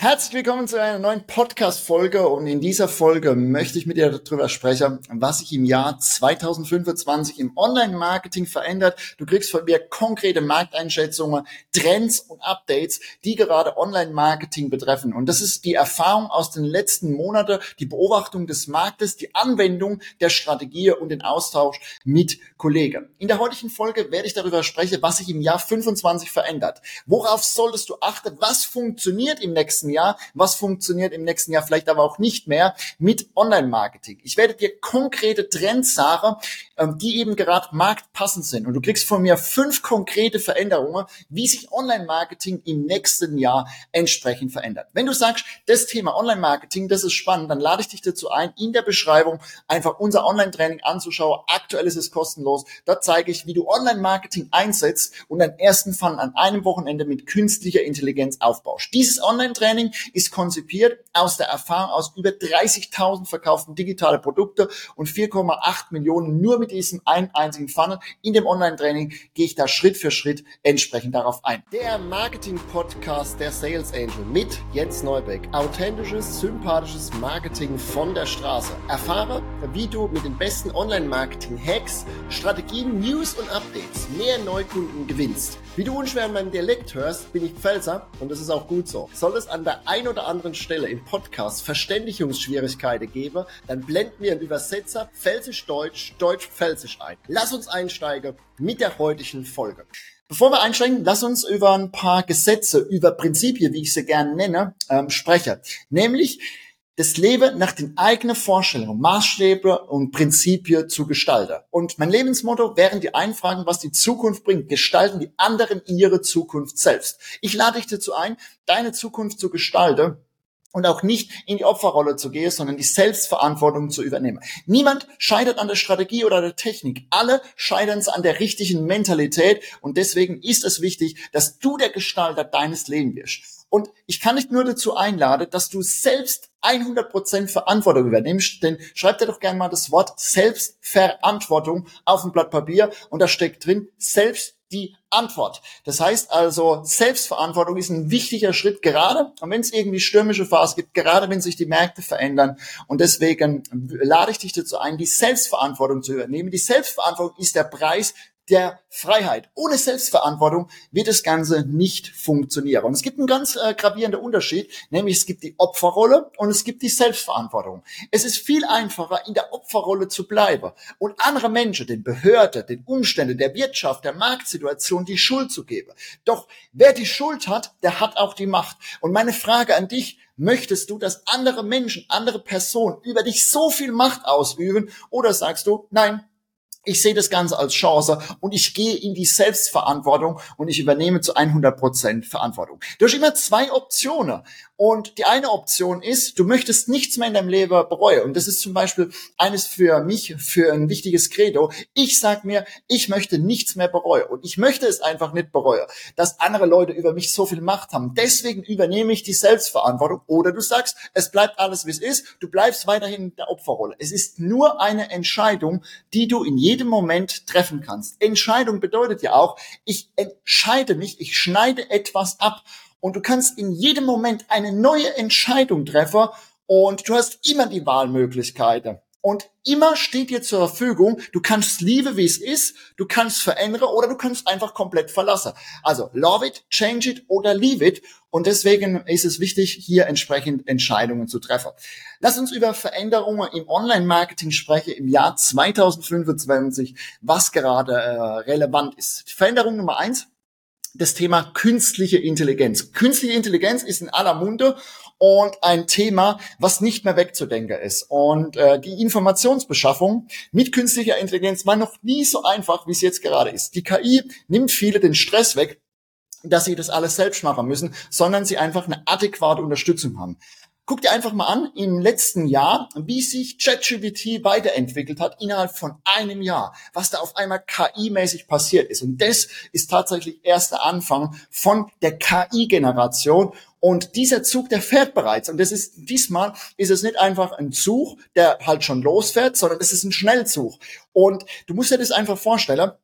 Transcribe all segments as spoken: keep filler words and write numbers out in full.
Herzlich willkommen zu einer neuen Podcast-Folge und in dieser Folge möchte ich mit dir darüber sprechen, was sich im Jahr zwanzig fünfundzwanzig im Online-Marketing verändert. Du kriegst von mir konkrete Markteinschätzungen, Trends und Updates, die gerade Online-Marketing betreffen. Und das ist die Erfahrung aus den letzten Monaten, die Beobachtung des Marktes, die Anwendung der Strategie und den Austausch mit Kollegen. In der heutigen Folge werde ich darüber sprechen, was sich im Jahr fünfundzwanzig verändert. Worauf solltest du achten? Was funktioniert im nächsten Jahr, was funktioniert im nächsten Jahr vielleicht aber auch nicht mehr mit Online-Marketing. Ich werde dir konkrete Trends sagen, die eben gerade marktpassend sind. Und du kriegst von mir fünf konkrete Veränderungen, wie sich Online-Marketing im nächsten Jahr entsprechend verändert. Wenn du sagst, das Thema Online-Marketing, das ist spannend, dann lade ich dich dazu ein, in der Beschreibung einfach unser Online-Training anzuschauen. Aktuell ist es kostenlos. Dort zeige ich, wie du Online-Marketing einsetzt und deinen ersten Funnel an einem Wochenende mit künstlicher Intelligenz aufbaust. Dieses Online-Training ist konzipiert aus der Erfahrung aus über dreißigtausend verkauften digitale Produkte und vier Komma acht Millionen nur mit diesem einen einzigen Funnel. In dem Online-Training gehe ich da Schritt für Schritt entsprechend darauf ein. Der Marketing-Podcast der Sales Angel mit Jens Neubeck. Authentisches, sympathisches Marketing von der Straße. Erfahre, wie du mit den besten Online-Marketing-Hacks, Strategien, News und Updates mehr Neukunden gewinnst. Wie du unschwer an meinem Dialekt hörst, bin ich Pfälzer und das ist auch gut so. Soll es an der ein oder anderen Stelle im Podcast Verständigungsschwierigkeiten geben, dann blenden wir einen Übersetzer Pfälzisch-Deutsch, Deutsch-Pfälzisch ein. Lass uns einsteigen mit der heutigen Folge. Bevor wir einsteigen, lass uns über ein paar Gesetze, über Prinzipien, wie ich sie gerne nenne, ähm, sprechen. Nämlich das Leben nach den eigenen Vorstellungen, Maßstäbe und Prinzipien zu gestalten. Und mein Lebensmotto, während die einen fragen, was die Zukunft bringt, gestalten die anderen ihre Zukunft selbst. Ich lade dich dazu ein, deine Zukunft zu gestalten und auch nicht in die Opferrolle zu gehen, sondern die Selbstverantwortung zu übernehmen. Niemand scheitert an der Strategie oder der Technik. Alle scheitern an der richtigen Mentalität. Und deswegen ist es wichtig, dass du der Gestalter deines Lebens wirst. Und ich kann dich nur dazu einladen, dass du selbst hundert Prozent Verantwortung übernimmst, denn schreib dir doch gerne mal das Wort Selbstverantwortung auf ein Blatt Papier und da steckt drin selbst die Antwort. Das heißt also, Selbstverantwortung ist ein wichtiger Schritt, gerade wenn es irgendwie stürmische Phasen gibt, gerade wenn sich die Märkte verändern. Und deswegen lade ich dich dazu ein, die Selbstverantwortung zu übernehmen. Die Selbstverantwortung ist der Preis der Freiheit. Ohne Selbstverantwortung wird das Ganze nicht funktionieren. Und es gibt einen ganz äh, gravierenden Unterschied, nämlich es gibt die Opferrolle und es gibt die Selbstverantwortung. Es ist viel einfacher, in der Opferrolle zu bleiben und andere Menschen, den Behörden, den Umständen, der Wirtschaft, der Marktsituation die Schuld zu geben. Doch wer die Schuld hat, der hat auch die Macht. Und meine Frage an dich: Möchtest du, dass andere Menschen, andere Personen über dich so viel Macht ausüben, oder sagst du, nein, ich sehe das Ganze als Chance und ich gehe in die Selbstverantwortung und ich übernehme zu hundert Prozent Verantwortung. Du hast immer zwei Optionen. Und die eine Option ist, du möchtest nichts mehr in deinem Leben bereuen. Und das ist zum Beispiel eines für mich, für ein wichtiges Credo. Ich sag mir, ich möchte nichts mehr bereuen. Und ich möchte es einfach nicht bereuen, dass andere Leute über mich so viel Macht haben. Deswegen übernehme ich die Selbstverantwortung. Oder du sagst, es bleibt alles, wie es ist. Du bleibst weiterhin in der Opferrolle. Es ist nur eine Entscheidung, die du in jedem Moment treffen kannst. Entscheidung bedeutet ja auch, ich entscheide mich, ich schneide etwas ab. Und du kannst in jedem Moment eine neue Entscheidung treffen und du hast immer die Wahlmöglichkeiten. Und immer steht dir zur Verfügung, du kannst lieben, wie es ist, du kannst verändern oder du kannst einfach komplett verlassen. Also love it, change it oder leave it. Und deswegen ist es wichtig, hier entsprechend Entscheidungen zu treffen. Lass uns über Veränderungen im Online-Marketing sprechen im Jahr zwanzig fünfundzwanzig, was gerade äh, relevant ist. Veränderung Nummer eins: das Thema künstliche Intelligenz. Künstliche Intelligenz ist in aller Munde und ein Thema, was nicht mehr wegzudenken ist. Und äh, die Informationsbeschaffung mit künstlicher Intelligenz war noch nie so einfach, wie es jetzt gerade ist. Die K I nimmt viele den Stress weg, dass sie das alles selbst machen müssen, sondern sie einfach eine adäquate Unterstützung haben. Guck dir einfach mal an, im letzten Jahr, wie sich ChatGPT weiterentwickelt hat innerhalb von einem Jahr, was da auf einmal K I-mäßig passiert ist. Und das ist tatsächlich erst der Anfang von der K I-Generation. Und dieser Zug, der fährt bereits. Und das ist, diesmal ist es nicht einfach ein Zug, der halt schon losfährt, sondern es ist ein Schnellzug. Und du musst dir das einfach vorstellen: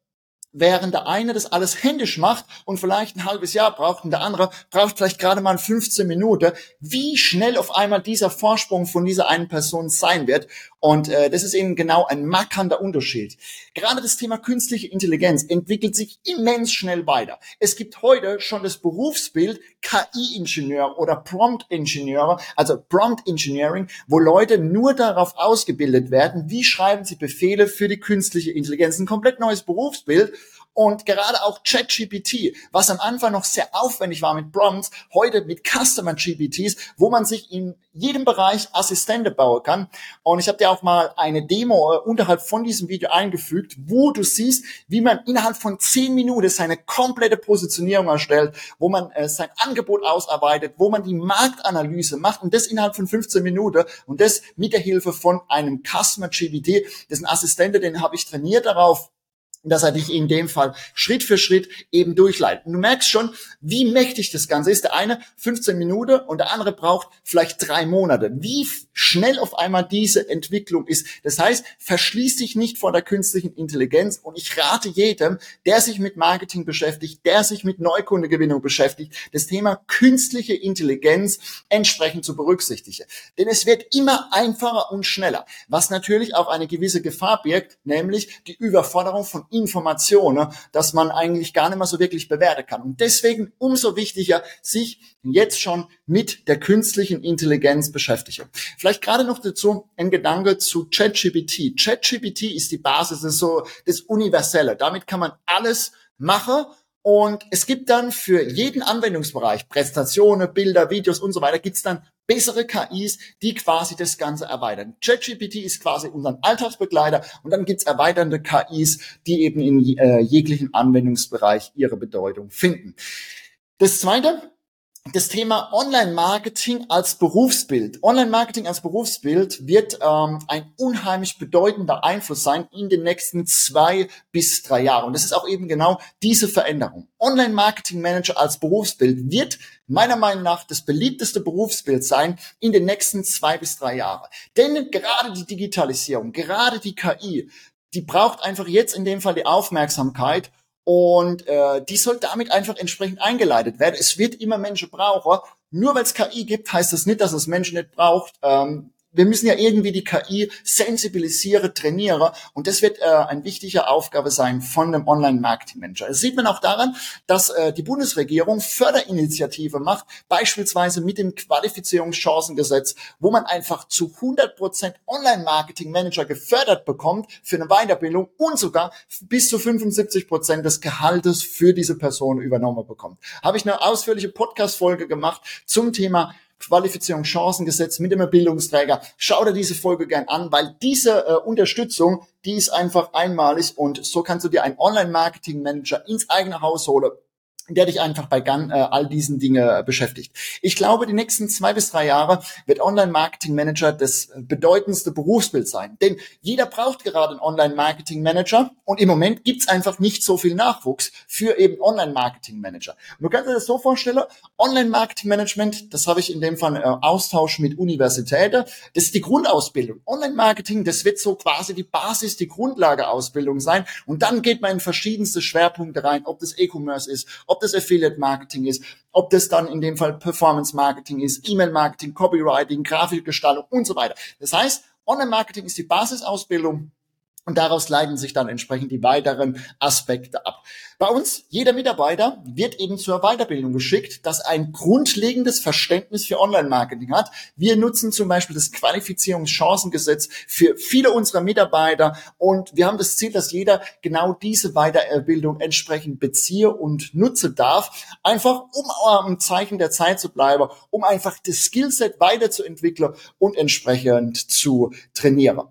während der eine das alles händisch macht und vielleicht ein halbes Jahr braucht und der andere braucht vielleicht gerade mal fünfzehn Minuten, wie schnell auf einmal dieser Vorsprung von dieser einen Person sein wird. Und äh, das ist eben genau ein markanter Unterschied. Gerade das Thema künstliche Intelligenz entwickelt sich immens schnell weiter. Es gibt heute schon das Berufsbild K I-Ingenieur oder Prompt-Ingenieure, also Prompt Engineering, wo Leute nur darauf ausgebildet werden, wie schreiben sie Befehle für die künstliche Intelligenz. Ein komplett neues Berufsbild. Und gerade auch ChatGPT, was am Anfang noch sehr aufwendig war mit Prompts, heute mit Customer G P Ts, wo man sich in jedem Bereich Assistenten bauen kann. Und ich habe dir auch mal eine Demo unterhalb von diesem Video eingefügt, wo du siehst, wie man innerhalb von zehn Minuten seine komplette Positionierung erstellt, wo man äh, sein Angebot ausarbeitet, wo man die Marktanalyse macht und das innerhalb von fünfzehn Minuten und das mit der Hilfe von einem Customer G P T. Das ist ein Assistent, den habe ich trainiert darauf, dass er dich in dem Fall Schritt für Schritt eben durchleitet. Und du merkst schon, wie mächtig das Ganze ist. Der eine fünfzehn Minuten und der andere braucht vielleicht drei Monate. Wie schnell auf einmal diese Entwicklung ist. Das heißt, verschließ dich nicht vor der künstlichen Intelligenz. Und ich rate jedem, der sich mit Marketing beschäftigt, der sich mit Neukundegewinnung beschäftigt, das Thema künstliche Intelligenz entsprechend zu berücksichtigen. Denn es wird immer einfacher und schneller, was natürlich auch eine gewisse Gefahr birgt, nämlich die Überforderung von Informationen, dass man eigentlich gar nicht mehr so wirklich bewerten kann. Und deswegen umso wichtiger, sich jetzt schon mit der künstlichen Intelligenz beschäftigen. Vielleicht gerade noch dazu ein Gedanke zu ChatGPT. ChatGPT ist die Basis, das ist so das Universelle. Damit kann man alles machen. Und es gibt dann für jeden Anwendungsbereich, Präsentationen, Bilder, Videos und so weiter, gibt es dann bessere K Is, die quasi das Ganze erweitern. ChatGPT ist quasi unser Alltagsbegleiter und dann gibt's erweiternde K Is, die eben in äh, jeglichen Anwendungsbereich ihre Bedeutung finden. Das Zweite, das Thema Online-Marketing als Berufsbild. Online-Marketing als Berufsbild wird ähm, ein unheimlich bedeutender Einfluss sein in den nächsten zwei bis drei Jahren. Und das ist auch eben genau diese Veränderung. Online-Marketing-Manager als Berufsbild wird meiner Meinung nach das beliebteste Berufsbild sein in den nächsten zwei bis drei Jahren. Denn gerade die Digitalisierung, gerade die K I, die braucht einfach jetzt in dem Fall die Aufmerksamkeit. Und äh, die soll damit einfach entsprechend eingeleitet werden. Es wird immer Menschen brauchen. Nur weil es K I gibt, heißt das nicht, dass es Menschen nicht braucht. Ähm, wir müssen ja irgendwie die K I sensibilisieren, trainieren. Und das wird äh, eine wichtige Aufgabe sein von einem Online-Marketing-Manager. Das sieht man auch daran, dass äh, die Bundesregierung Förderinitiative macht, beispielsweise mit dem Qualifizierungschancengesetz, wo man einfach zu hundert Prozent Online-Marketing-Manager gefördert bekommt für eine Weiterbildung und sogar bis zu fünfundsiebzig Prozent des Gehaltes für diese Person übernommen bekommt. Habe ich eine ausführliche Podcast-Folge gemacht zum Thema Qualifizierungschancengesetz mit dem Bildungsträger. Schau dir diese Folge gern an, weil diese äh, Unterstützung, die ist einfach einmalig und so kannst du dir einen Online-Marketing-Manager ins eigene Haus holen, der dich einfach bei gan, äh, all diesen Dingen äh, beschäftigt. Ich glaube, die nächsten zwei bis drei Jahre wird Online-Marketing-Manager das bedeutendste Berufsbild sein. Denn jeder braucht gerade einen Online-Marketing-Manager und im Moment gibt's einfach nicht so viel Nachwuchs für eben Online-Marketing-Manager. Und du kannst dir das so vorstellen, Online-Marketing-Management, das habe ich in dem Fall äh, Austausch mit Universitäten, das ist die Grundausbildung. Online-Marketing, das wird so quasi die Basis, die Grundlageausbildung sein und dann geht man in verschiedenste Schwerpunkte rein, ob das E-Commerce ist, ob das Affiliate-Marketing ist, ob das dann in dem Fall Performance-Marketing ist, E-Mail-Marketing, Copywriting, Grafikgestaltung und so weiter. Das heißt, Online-Marketing ist die Basisausbildung und daraus leiten sich dann entsprechend die weiteren Aspekte ab. Bei uns, jeder Mitarbeiter wird eben zur Weiterbildung geschickt, dass ein grundlegendes Verständnis für Online-Marketing hat. Wir nutzen zum Beispiel das Qualifizierungschancengesetz für viele unserer Mitarbeiter und wir haben das Ziel, dass jeder genau diese Weiterbildung entsprechend beziehe und nutze darf, einfach um am Zeichen der Zeit zu bleiben, um einfach das Skillset weiterzuentwickeln und entsprechend zu trainieren.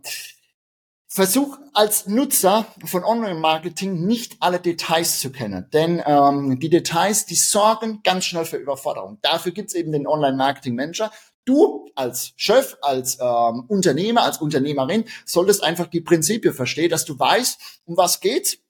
Versuch als Nutzer von Online-Marketing nicht alle Details zu kennen, denn ähm, die Details, die sorgen ganz schnell für Überforderung. Dafür gibt's eben den Online-Marketing-Manager. Du als Chef, als ähm, Unternehmer, als Unternehmerin solltest einfach die Prinzipien verstehen, dass du weißt, um was geht's.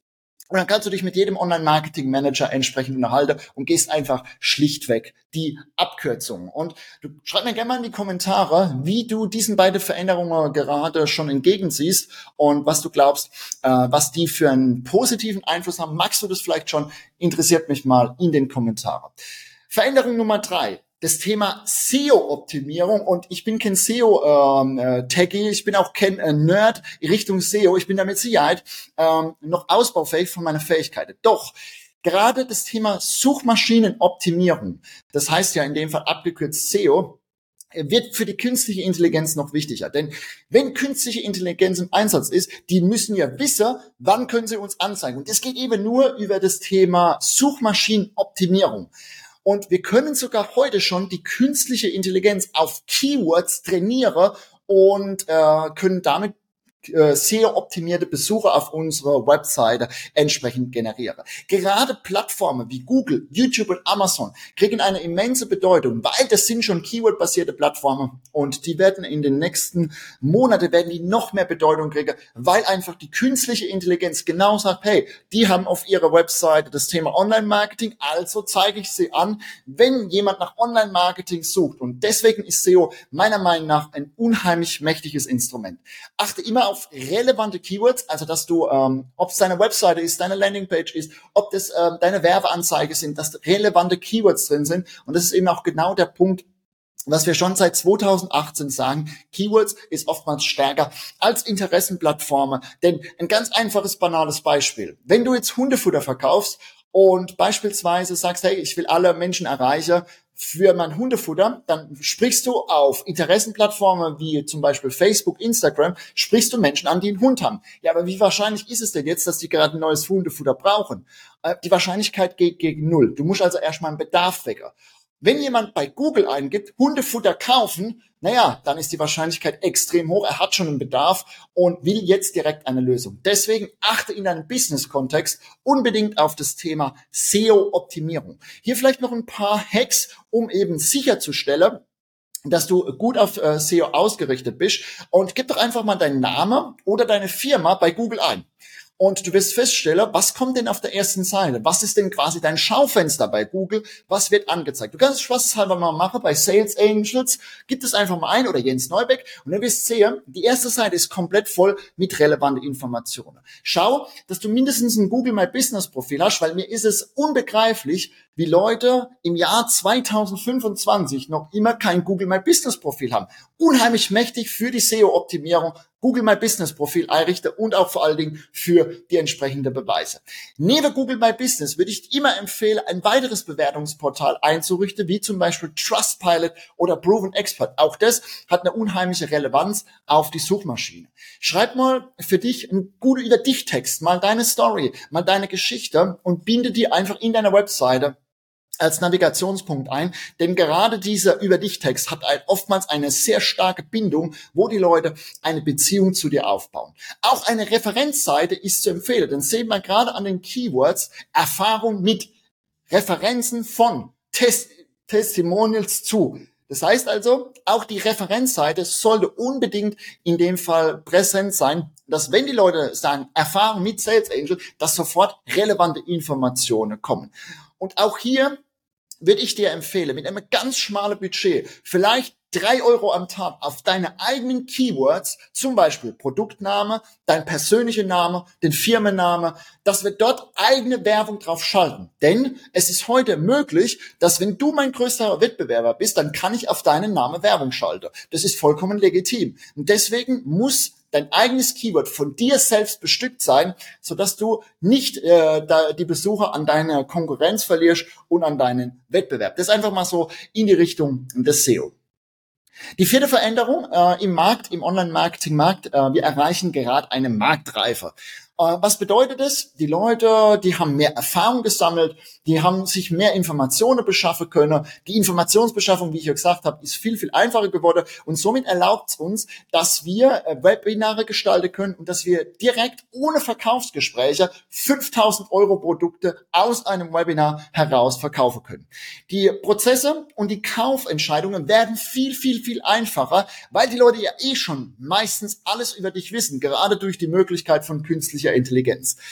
Und dann kannst du dich mit jedem Online-Marketing-Manager entsprechend unterhalten und gehst einfach schlichtweg die Abkürzung. Und du schreib mir gerne mal in die Kommentare, wie du diesen beiden Veränderungen gerade schon entgegensiehst und was du glaubst, äh, was die für einen positiven Einfluss haben. Magst du das vielleicht schon? Interessiert mich mal in den Kommentaren. Veränderung Nummer drei. Das Thema S E O-Optimierung, und ich bin kein S E O-Taggy, ähm, ich bin auch kein äh, Nerd in Richtung S E O, ich bin da mit Sicherheit ähm, noch ausbaufähig von meiner Fähigkeiten. Doch gerade das Thema Suchmaschinenoptimierung, das heißt ja in dem Fall abgekürzt S E O, wird für die künstliche Intelligenz noch wichtiger. Denn wenn künstliche Intelligenz im Einsatz ist, die müssen ja wissen, wann können sie uns anzeigen. Und das geht eben nur über das Thema Suchmaschinenoptimierung. Und wir können sogar heute schon die künstliche Intelligenz auf Keywords trainieren und äh, können damit äh, sehr optimierte Besucher auf unserer Webseite entsprechend generieren. Gerade Plattformen wie Google, YouTube und Amazon kriegen eine immense Bedeutung, weil das sind schon Keyword-basierte Plattformen und die werden in den nächsten Monaten werden die noch mehr Bedeutung kriegen, weil einfach die künstliche Intelligenz genau sagt, hey, die haben auf ihrer Webseite das Thema Online-Marketing, also zeige ich sie an, wenn jemand nach Online-Marketing sucht. Und deswegen ist S E O meiner Meinung nach ein unheimlich mächtiges Instrument. Achte immer auf relevante Keywords, also dass du, ähm, ob es deine Webseite ist, deine Landingpage ist, ob das ähm, deine Werbeanzeige sind, dass relevante Keywords drin sind. Und das ist eben auch genau der Punkt, was wir schon seit zweitausendachtzehn sagen. Keywords ist oftmals stärker als Interessenplattformen. Denn ein ganz einfaches, banales Beispiel. Wenn du jetzt Hundefutter verkaufst und beispielsweise sagst, hey, ich will alle Menschen erreichen für mein Hundefutter, dann sprichst du auf Interessenplattformen wie zum Beispiel Facebook, Instagram, sprichst du Menschen an, die einen Hund haben. Ja, aber wie wahrscheinlich ist es denn jetzt, dass die gerade ein neues Hundefutter brauchen? Äh, die Wahrscheinlichkeit geht gegen null. Du musst also erstmal einen Bedarf wecken. Wenn jemand bei Google eingibt, Hundefutter kaufen, naja, dann ist die Wahrscheinlichkeit extrem hoch. Er hat schon einen Bedarf und will jetzt direkt eine Lösung. Deswegen achte in deinem Business-Kontext unbedingt auf das Thema S E O-Optimierung. Hier vielleicht noch ein paar Hacks, um eben sicherzustellen, dass du gut auf äh, S E O ausgerichtet bist. Und gib doch einfach mal deinen Namen oder deine Firma bei Google ein. Und du wirst feststellen, was kommt denn auf der ersten Seite? Was ist denn quasi dein Schaufenster bei Google? Was wird angezeigt? Du kannst es spaßeshalber mal machen. Bei Sales Angels gib es einfach mal ein oder Jens Neubeck und dann wirst du sehen, die erste Seite ist komplett voll mit relevanten Informationen. Schau, dass du mindestens ein Google My Business Profil hast, weil mir ist es unbegreiflich, wie Leute im Jahr zweitausendfünfundzwanzig noch immer kein Google My Business Profil haben. Unheimlich mächtig für die S E O-Optimierung. Google My Business Profil einrichte und auch vor allen Dingen für die entsprechenden Beweise. Neben Google My Business würde ich immer empfehlen, ein weiteres Bewertungsportal einzurichten, wie zum Beispiel Trustpilot oder Proven Expert. Auch das hat eine unheimliche Relevanz auf die Suchmaschine. Schreib mal für dich einen guten über dich Text, mal deine Story, mal deine Geschichte und binde die einfach in deiner Webseite als Navigationspunkt ein, denn gerade dieser Über-dich-Text hat ein, oftmals eine sehr starke Bindung, wo die Leute eine Beziehung zu dir aufbauen. Auch eine Referenzseite ist zu empfehlen, denn sehen wir gerade an den Keywords Erfahrung mit Referenzen von Test Testimonials zu. Das heißt also, auch die Referenzseite sollte unbedingt in dem Fall präsent sein, dass wenn die Leute sagen Erfahrung mit Sales Angel, dass sofort relevante Informationen kommen. Und auch hier würde ich dir empfehlen, mit einem ganz schmalen Budget, vielleicht drei Euro am Tag auf deine eigenen Keywords, zum Beispiel Produktname, dein persönlicher Name, den Firmenname, dass wir dort eigene Werbung drauf schalten. Denn es ist heute möglich, dass wenn du mein größter Wettbewerber bist, dann kann ich auf deinen Namen Werbung schalten. Das ist vollkommen legitim. Und deswegen muss dein eigenes Keyword von dir selbst bestückt sein, sodass du nicht äh, da die Besucher an deine Konkurrenz verlierst und an deinen Wettbewerb. Das ist einfach mal so in die Richtung des S E O. Die vierte Veränderung äh, im Markt, im Online-Marketing-Markt, äh, wir erreichen gerade eine Marktreife. Äh, was bedeutet das? Die Leute, die haben mehr Erfahrung gesammelt, die haben sich mehr Informationen beschaffen können. Die Informationsbeschaffung, wie ich ja gesagt habe, ist viel, viel einfacher geworden und somit erlaubt es uns, dass wir äh, Webinare gestalten können und dass wir direkt ohne Verkaufsgespräche fünftausend Euro Produkte aus einem Webinar heraus verkaufen können. Die Prozesse und die Kaufentscheidungen werden viel, viel, viel einfacher, weil die Leute ja eh schon meistens alles über dich wissen, gerade durch die Möglichkeit von künstlicher Intelligenz.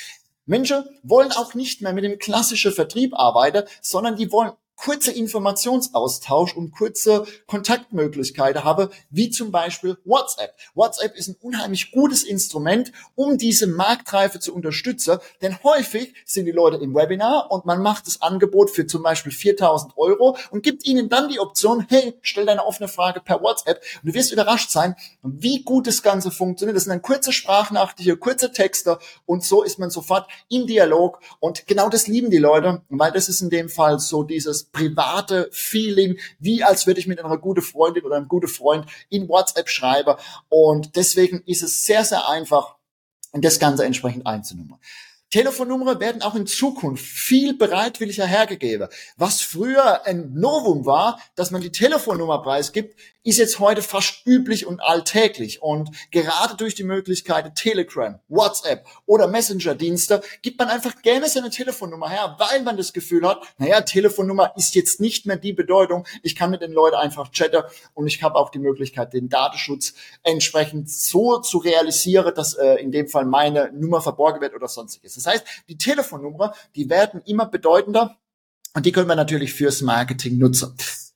Menschen wollen auch nicht mehr mit dem klassischen Vertrieb arbeiten, sondern die wollen kurze Informationsaustausch und kurze Kontaktmöglichkeiten habe, wie zum Beispiel WhatsApp. WhatsApp ist ein unheimlich gutes Instrument, um diese Marktreife zu unterstützen, denn häufig sind die Leute im Webinar und man macht das Angebot für zum Beispiel viertausend Euro und gibt ihnen dann die Option, hey, stell deine offene Frage per WhatsApp und du wirst überrascht sein, wie gut das Ganze funktioniert. Das sind dann kurze Sprachnachrichten, kurze Texte und so ist man sofort im Dialog und genau das lieben die Leute, weil das ist in dem Fall so dieses private Feeling, wie als würde ich mit einer guten Freundin oder einem guten Freund in WhatsApp schreiben. Und deswegen ist es sehr, sehr einfach, das Ganze entsprechend einzunehmen. Telefonnummern werden auch in Zukunft viel bereitwilliger hergegeben. Was früher ein Novum war, dass man die Telefonnummer preisgibt, ist jetzt heute fast üblich und alltäglich. Und gerade durch die Möglichkeiten Telegram, WhatsApp oder Messenger-Dienste gibt man einfach gerne seine Telefonnummer her, weil man das Gefühl hat, naja, Telefonnummer ist jetzt nicht mehr die Bedeutung. Ich kann mit den Leuten einfach chatten und ich habe auch die Möglichkeit, den Datenschutz entsprechend so zu realisieren, dass äh, in dem Fall meine Nummer verborgen wird oder sonstiges. Das heißt, die Telefonnummer, die werden immer bedeutender und die können wir natürlich fürs Marketing nutzen.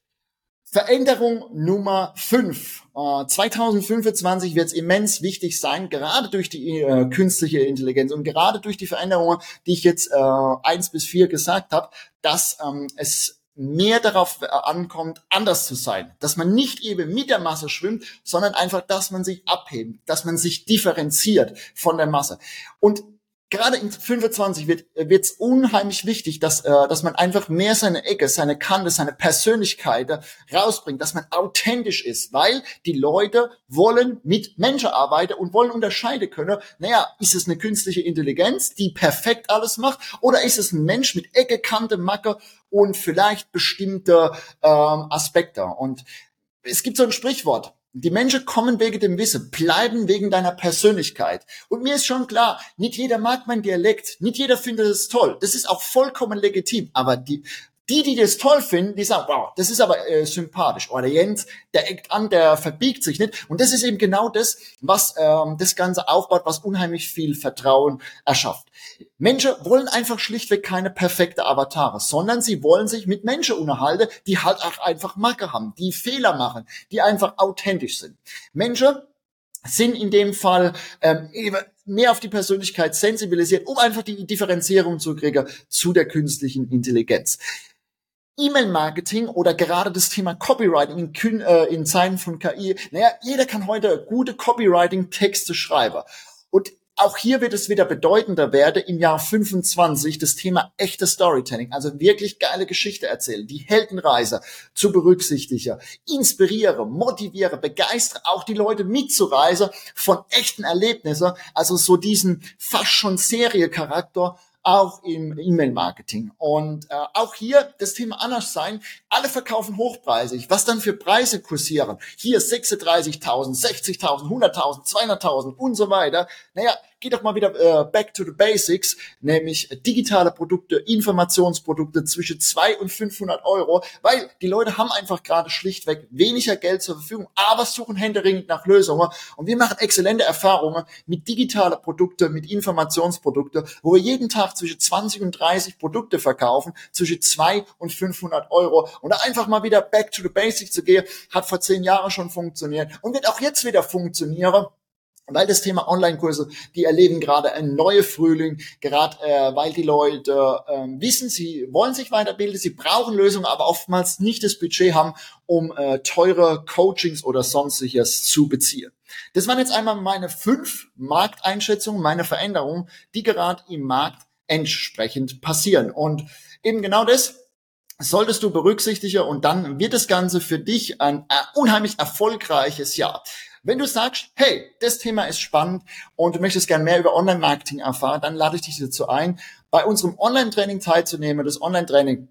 Veränderung Nummer fünf. Uh, zwanzig fünfundzwanzig wird es immens wichtig sein, gerade durch die äh, künstliche Intelligenz und gerade durch die Veränderungen, die ich jetzt äh, eins bis vier gesagt habe, dass ähm, es mehr darauf ankommt, anders zu sein. Dass man nicht eben mit der Masse schwimmt, sondern einfach, dass man sich abhebt, dass man sich differenziert von der Masse. Und gerade in fünfundzwanzig wird es unheimlich wichtig, dass äh, dass man einfach mehr seine Ecke, seine Kante, seine Persönlichkeit äh, rausbringt, dass man authentisch ist, weil die Leute wollen mit Menschen arbeiten und wollen unterscheiden können, naja, ist es eine künstliche Intelligenz, die perfekt alles macht, oder ist es ein Mensch mit Ecke, Kante, Macke und vielleicht bestimmte ähm, Aspekte. Und es gibt so ein Sprichwort: Die Menschen kommen wegen dem Wissen, bleiben wegen deiner Persönlichkeit. Und mir ist schon klar, nicht jeder mag mein Dialekt, nicht jeder findet es toll. Das ist auch vollkommen legitim. Aber die, die, die das toll finden, die sagen, wow, das ist aber äh, sympathisch. Oder der Jens, der eckt an, der verbiegt sich nicht. Und das ist eben genau das, was ähm, das Ganze aufbaut, was unheimlich viel Vertrauen erschafft. Menschen wollen einfach schlichtweg keine perfekte Avatare, sondern sie wollen sich mit Menschen unterhalten, die halt auch einfach Macke haben, die Fehler machen, die einfach authentisch sind. Menschen sind in dem Fall ähm, mehr auf die Persönlichkeit sensibilisiert, um einfach die Differenzierung zu kriegen zu der künstlichen Intelligenz. E-Mail-Marketing oder gerade das Thema Copywriting in, äh, in Zeiten von K I, naja, jeder kann heute gute Copywriting-Texte schreiben. Und auch hier wird es wieder bedeutender werden im Jahr fünfundzwanzig, das Thema echte Storytelling, also wirklich geile Geschichte erzählen, die Heldenreise zu berücksichtigen, inspiriere, motiviere, begeistere auch die Leute mitzureisen von echten Erlebnissen, also so diesen fast schon Serie-Charakter auch im E-Mail-Marketing. Und äh, auch hier das Thema anders sein. Alle verkaufen hochpreisig. Was dann für Preise kursieren? Hier sechsunddreißigtausend, sechzigtausend, hunderttausend, zweihunderttausend und so weiter. Naja, geht doch mal wieder äh, back to the basics, nämlich digitale Produkte, Informationsprodukte zwischen zweihundert und fünfhundert Euro, weil die Leute haben einfach gerade schlichtweg weniger Geld zur Verfügung, aber suchen händeringend nach Lösungen. Und wir machen exzellente Erfahrungen mit digitalen Produkten, mit Informationsprodukten, wo wir jeden Tag zwischen zwanzig und dreißig Produkte verkaufen, zwischen zweihundert und fünfhundert Euro. Und da einfach mal wieder back to the basics zu gehen, hat vor zehn Jahren schon funktioniert und wird auch jetzt wieder funktionieren. Weil das Thema Online-Kurse, die erleben gerade einen neuen Frühling, gerade äh, weil die Leute äh, wissen, sie wollen sich weiterbilden, sie brauchen Lösungen, aber oftmals nicht das Budget haben, um äh, teure Coachings oder sonstiges zu beziehen. Das waren jetzt einmal meine fünf Markteinschätzungen, meine Veränderungen, die gerade im Markt entsprechend passieren. Und eben genau das solltest du berücksichtigen und dann wird das Ganze für dich ein äh, unheimlich erfolgreiches Jahr. Wenn du sagst, hey, das Thema ist spannend und du möchtest gerne mehr über Online-Marketing erfahren, dann lade ich dich dazu ein, bei unserem Online-Training teilzunehmen. Das Online-Training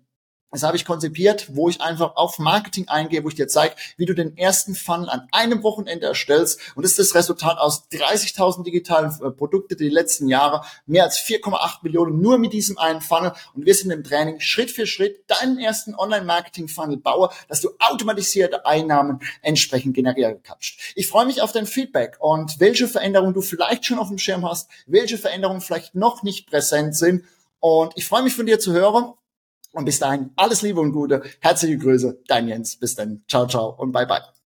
Das habe ich konzipiert, wo ich einfach auf Marketing eingehe, wo ich dir zeige, wie du den ersten Funnel an einem Wochenende erstellst. Und das ist das Resultat aus dreißigtausend digitalen äh, Produkte die letzten Jahre. Mehr als vier Komma acht Millionen nur mit diesem einen Funnel. Und wir sind im Training Schritt für Schritt deinen ersten Online-Marketing-Funnel baue, dass du automatisierte Einnahmen entsprechend generieren kannst. Ich freue mich auf dein Feedback und welche Veränderungen du vielleicht schon auf dem Schirm hast, welche Veränderungen vielleicht noch nicht präsent sind. Und ich freue mich von dir zu hören. Und bis dahin, alles Liebe und Gute. Herzliche Grüße, dein Jens. Bis dann. Ciao, ciao und bye, bye.